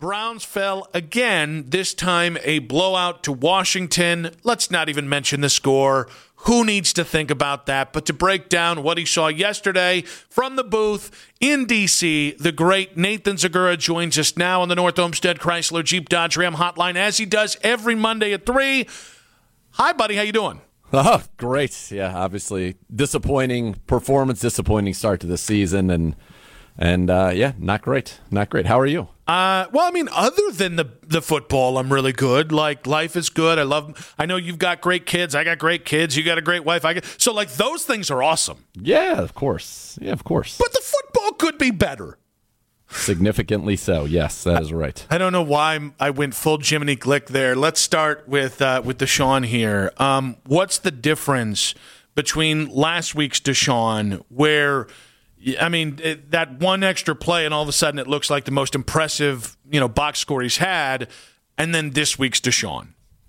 Browns fell again, this time a blowout to Washington. Let's not even mention the score. Who needs to think about that? But to break down what he saw yesterday from the booth in D.C., the great Nathan Zegura joins us now on the North Olmsted Chrysler Jeep Dodge Ram hotline, as he does every Monday at 3. Hi, buddy. How you doing? Oh, great. Yeah, obviously disappointing performance, disappointing start to the season, and yeah, not great. Not great. How are you? Well, I mean, other than the football, I'm really good. Like, life is good. I know you've got great kids. I got great kids. You got a great wife. So, like, those things are awesome. Yeah, of course. Yeah, of course. But the football could be better. Significantly so. Yes, that is right. I don't know why I went full Jiminy Glick there. Let's start with Deshaun here. What's the difference between last week's Deshaun, where, I mean, that one extra play and all of a sudden it looks like the most impressive, box score he's had, and then this week's Deshaun?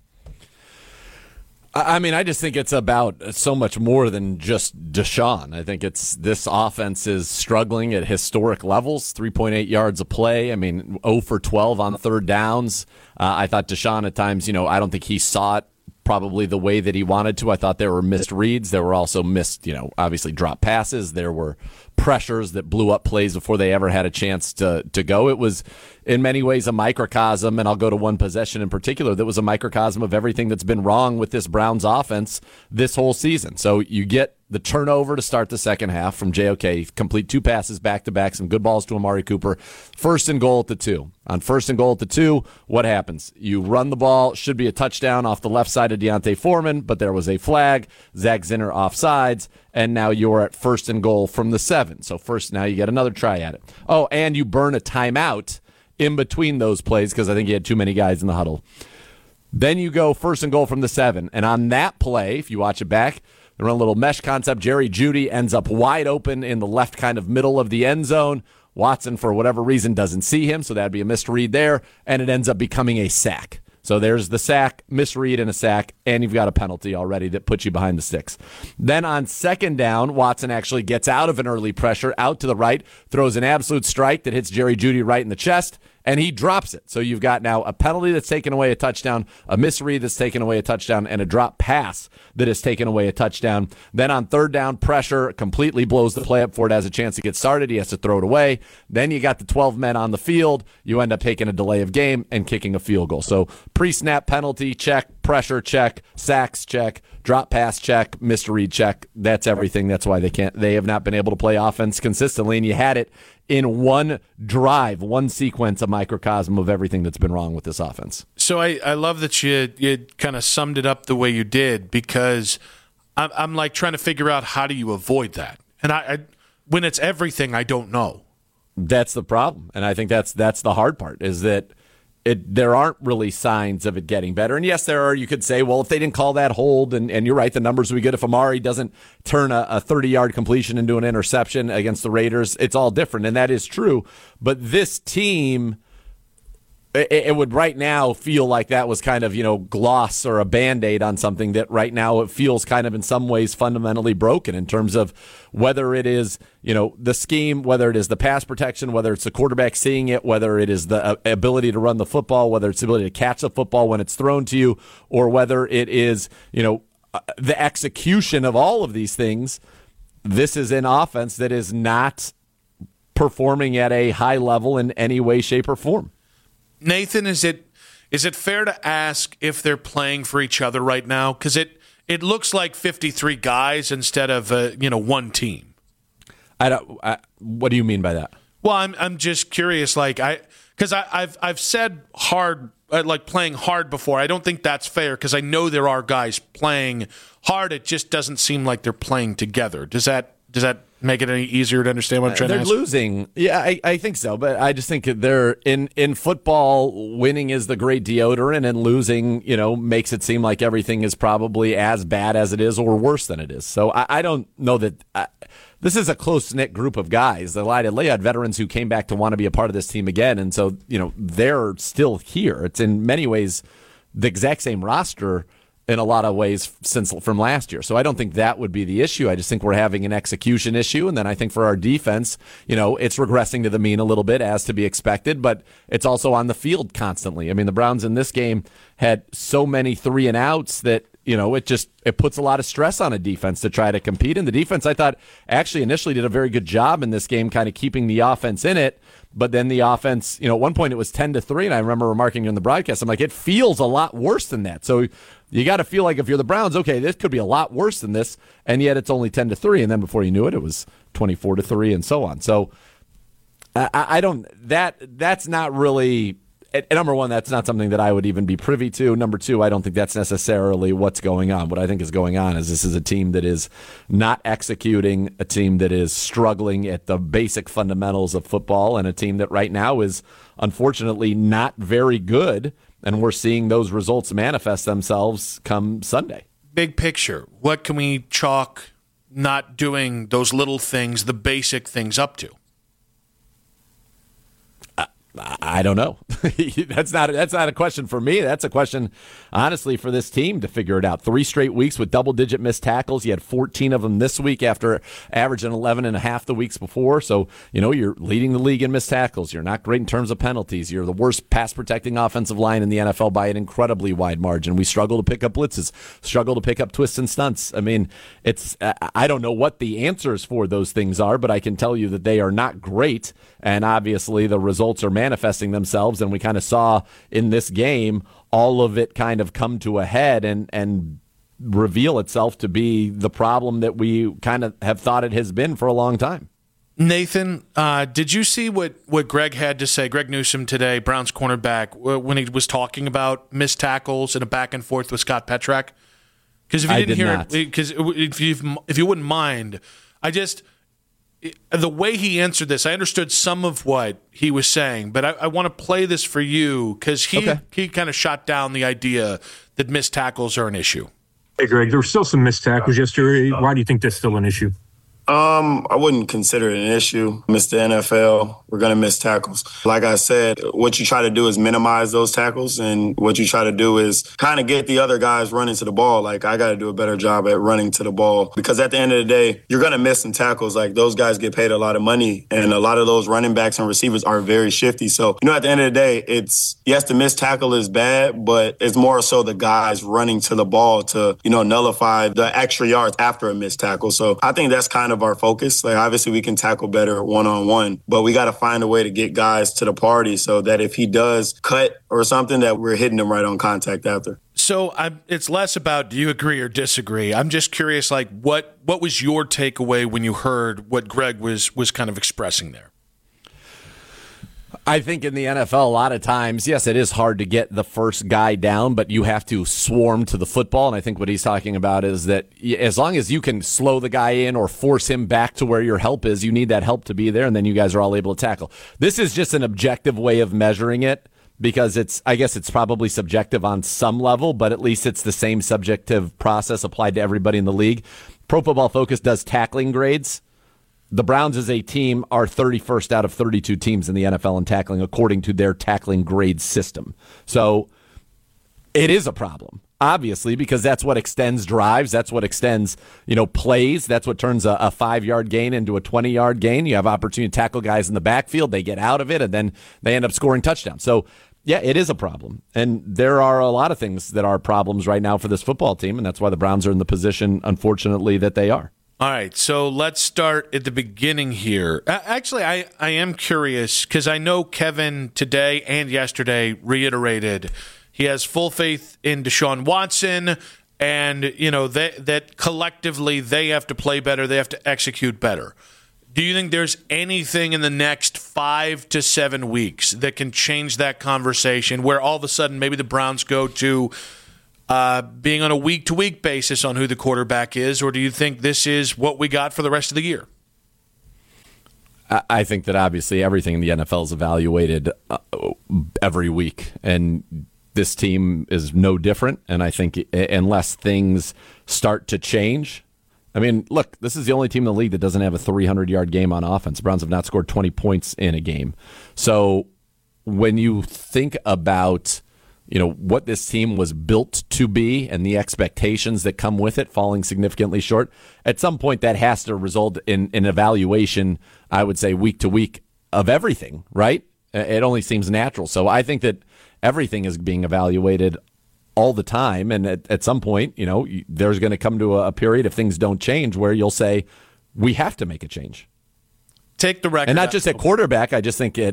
I mean, I just think it's about so much more than just Deshaun. I think this offense is struggling at historic levels, 3.8 yards a play. I mean, 0 for 12 on third downs. I thought Deshaun at times, I don't think he saw it probably the way that he wanted to. I thought there were missed reads. There were also missed, obviously drop passes. There were pressures that blew up plays before they ever had a chance to go. It was in many ways a microcosm, and I'll go to one possession in particular that was a microcosm of everything that's been wrong with this Browns offense this whole season. So you get the turnover to start the second half from JOK, complete 2 passes back-to-back, some good balls to Amari Cooper. First and goal at the 2. On first and goal at the 2, what happens? You run the ball, should be a touchdown off the left side of D'Onta Foreman, but there was a flag, Zach Zinner offsides, and now you're at first and goal from the 7. So first, now you get another try at it. Oh, and you burn a timeout in between those plays because I think you had too many guys in the huddle. Then you go first and goal from the 7. And on that play, if you watch it back, they run a little mesh concept. Jerry Jeudy ends up wide open in the left kind of middle of the end zone. Watson, for whatever reason, doesn't see him, so that'd be a misread there, and it ends up becoming a sack. So there's the sack, misread, and a sack, and you've got a penalty already that puts you behind the sticks. Then on second down, Watson actually gets out of an early pressure, out to the right, throws an absolute strike that hits Jerry Jeudy right in the chest, and he drops it. So you've got now a penalty that's taken away a touchdown, a misread that's taken away a touchdown, and a drop pass that has taken away a touchdown. Then on third down, pressure completely blows the play up before it has a chance to get started. He has to throw it away. Then you got the 12 men on the field. You end up taking a delay of game and kicking a field goal. So pre-snap penalty, check. Pressure, check. Sacks, check. Drop pass, check. Misread, check. That's everything. That's why they have not been able to play offense consistently, and you had it in one drive, one sequence, a microcosm of everything that's been wrong with this offense. So I love that you kind of summed it up the way you did, because I'm like trying to figure out how do you avoid that. And I when it's everything, I don't know. That's the problem, and I think that's the hard part, is that there aren't really signs of it getting better. And yes, there are. You could say, well, if they didn't call that hold, and you're right, the numbers would be good. If Amari doesn't turn a 30-yard completion into an interception against the Raiders, it's all different, and that is true. But this team, it would right now feel like that was kind of, gloss or a Band-Aid on something that right now it feels kind of in some ways fundamentally broken in terms of whether it is, the scheme, whether it is the pass protection, whether it's the quarterback seeing it, whether it is the ability to run the football, whether it's the ability to catch the football when it's thrown to you, or whether it is, the execution of all of these things. This is an offense that is not performing at a high level in any way, shape, or form. Nathan, is it fair to ask if they're playing for each other right now? Because it looks like 53 guys instead of one team. What do you mean by that? Well, I'm just curious, because I've said hard, like playing hard before. I don't think that's fair, because I know there are guys playing hard. It just doesn't seem like they're playing together. Does that make it any easier to understand what I'm trying to ask? They're losing. Yeah, I think so. But I just think they're in football, winning is the great deodorant, and losing, makes it seem like everything is probably as bad as it is or worse than it is. So I don't know that this is a close-knit group of guys. They had veterans who came back to want to be a part of this team again. And so, they're still here. It's in many ways the exact same roster in a lot of ways from last year. So I don't think that would be the issue. I just think we're having an execution issue. And then I think for our defense, it's regressing to the mean a little bit, as to be expected, but it's also on the field constantly. I mean, the Browns in this game had so many 3 and outs that, it puts a lot of stress on a defense to try to compete. And the defense, I thought, actually initially did a very good job in this game, kind of keeping the offense in it. But then the offense, at one point it was 10-3, and I remember remarking in the broadcast, I'm like, it feels a lot worse than that. So you got to feel like if you're the Browns, okay, this could be a lot worse than this, and yet it's only 10-3, and then before you knew it, it was 24-3, and so on. So I don't. That's not really. Number one, that's not something that I would even be privy to. Number two, I don't think that's necessarily what's going on. What I think is going on is this is a team that is not executing, a team that is struggling at the basic fundamentals of football, and a team that right now is unfortunately not very good, and we're seeing those results manifest themselves come Sunday. Big picture, what can we chalk not doing those little things, the basic things, up to? I don't know. That's not a question for me. That's a question, honestly, for this team to figure it out. 3 straight weeks with double-digit missed tackles. You had 14 of them this week after averaging 11 and a half the weeks before. So, you're leading the league in missed tackles. You're not great in terms of penalties. You're the worst pass-protecting offensive line in the NFL by an incredibly wide margin. We struggle to pick up blitzes, struggle to pick up twists and stunts. I mean, I don't know what the answers for those things are, but I can tell you that they are not great, and obviously the results are manifesting themselves, and we kind of saw in this game all of it kind of come to a head and reveal itself to be the problem that we kind of have thought it has been for a long time. Nathan, did you see what Greg had to say, Greg Newsome today, Browns cornerback, when he was talking about missed tackles and a back and forth with Scott Petrak? Because if you didn't hear it, because if you wouldn't mind, the way he answered this, I understood some of what he was saying, but I want to play this for you because he kind of shot down the idea that missed tackles are an issue. Hey, Greg, there were still some missed tackles yesterday. Why do you think that's still an issue? I wouldn't consider it an issue. Miss the NFL, we're going to miss tackles. Like I said, what you try to do is minimize those tackles, and what you try to do is kind of get the other guys running to the ball. Like, I got to do a better job at running to the ball, because at the end of the day, you're going to miss some tackles. Like, those guys get paid a lot of money, and a lot of those running backs and receivers are very shifty. So, at the end of the day, it's, yes, the missed tackle is bad, but it's more so the guys running to the ball to, nullify the extra yards after a missed tackle. So I think that's kind of our focus. Like, obviously we can tackle better one-on-one, but we got to find a way to get guys to the party so that if he does cut or something, that we're hitting him right on contact after. So it's less about do you agree or disagree. I'm just curious, like, what was your takeaway when you heard what Greg was kind of expressing there? I think in the NFL, a lot of times, yes, it is hard to get the first guy down, but you have to swarm to the football. And I think what he's talking about is that as long as you can slow the guy in or force him back to where your help is, you need that help to be there, and then you guys are all able to tackle. This is just an objective way of measuring it, because I guess it's probably subjective on some level, but at least it's the same subjective process applied to everybody in the league. Pro Football Focus does tackling grades. The Browns as a team are 31st out of 32 teams in the NFL in tackling, according to their tackling grade system. So it is a problem, obviously, because that's what extends drives. That's what extends, plays. That's what turns a 5-yard gain into a 20-yard gain. You have opportunity to tackle guys in the backfield. They get out of it, and then they end up scoring touchdowns. So, yeah, it is a problem. And there are a lot of things that are problems right now for this football team, and that's why the Browns are in the position, unfortunately, that they are. All right, so let's start at the beginning here. Actually, I am curious because I know Kevin today and yesterday reiterated he has full faith in Deshaun Watson, and that collectively they have to play better, they have to execute better. Do you think there's anything in the next 5 to 7 weeks that can change that conversation, where all of a sudden maybe the Browns go to being on a week-to-week basis on who the quarterback is, or do you think this is what we got for the rest of the year? I think that obviously everything in the NFL is evaluated every week, and this team is no different. And I think unless things start to change, I mean, look, this is the only team in the league that doesn't have a 300-yard game on offense. The Browns have not scored 20 points in a game. So when you think about what this team was built to be and the expectations that come with it falling significantly short, at some point that has to result in an evaluation, I would say, week to week of everything, right? It only seems natural. So I think that everything is being evaluated all the time. And at some point, there's going to come to a period if things don't change where you'll say, we have to make a change. Take the record. And not just at quarterback. I just think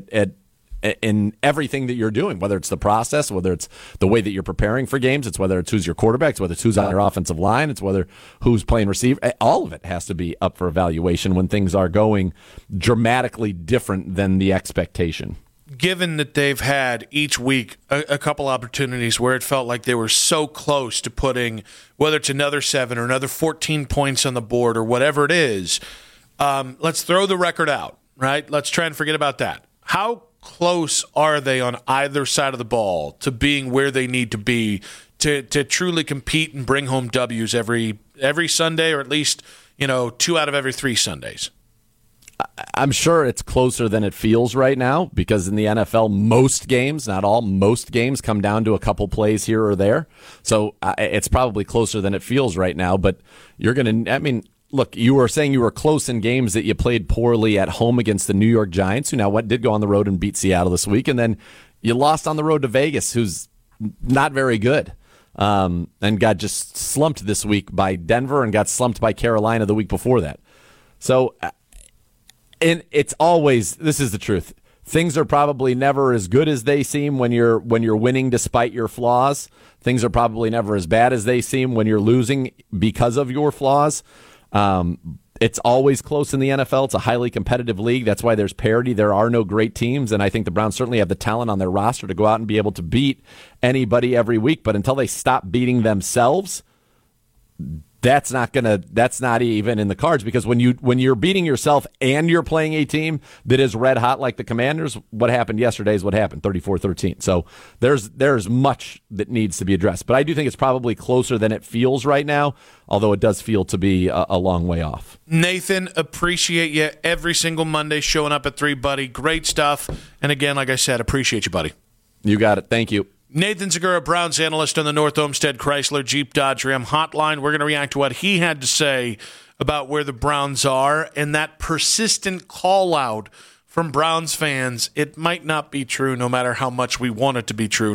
in everything that you're doing, whether it's the process, whether it's the way that you're preparing for games, it's whether it's who's your quarterback, it's whether it's who's on your offensive line, it's whether who's playing receiver. All of it has to be up for evaluation when things are going dramatically different than the expectation. Given that they've had each week a couple opportunities where it felt like they were so close to putting, whether it's another 7 or another 14 points on the board or whatever it is, let's throw the record out, right? Let's try and forget about that. How close are they on either side of the ball to being where they need to be to truly compete and bring home W's every Sunday, or at least 2 out of every 3 Sundays? I'm sure it's closer than it feels right now, because in the NFL, most games, not all, most games come down to a couple plays here or there. So it's probably closer than it feels right now. But you're going to, look, you were saying you were close in games that you played poorly at home against the New York Giants, who now did go on the road and beat Seattle this week. And then you lost on the road to Vegas, who's not very good, and got just slumped this week by Denver and got slumped by Carolina the week before that. So, and it's always, this is the truth. Things are probably never as good as they seem when you're winning despite your flaws. Things are probably never as bad as they seem when you're losing because of your flaws. It's always close in the NFL. It's a highly competitive league. That's why there's parity. There are no great teams, and I think the Browns certainly have the talent on their roster to go out and be able to beat anybody every week. But until they stop beating themselves, that's not even in the cards, because when you're beating yourself and you're playing a team that is red hot like the Commanders, what happened yesterday is what happened, 34-13. So there's much that needs to be addressed. But I do think it's probably closer than it feels right now, although it does feel to be a long way off. Nathan, appreciate you every single Monday showing up at 3, buddy. Great stuff. And again, like I said, appreciate you, buddy. You got it. Thank you. Nathan Zegura, Browns analyst on the North Olmsted Chrysler Jeep Dodge Ram hotline. We're going to react to what he had to say about where the Browns are and that persistent call out from Browns fans. It might not be true no matter how much we want it to be true.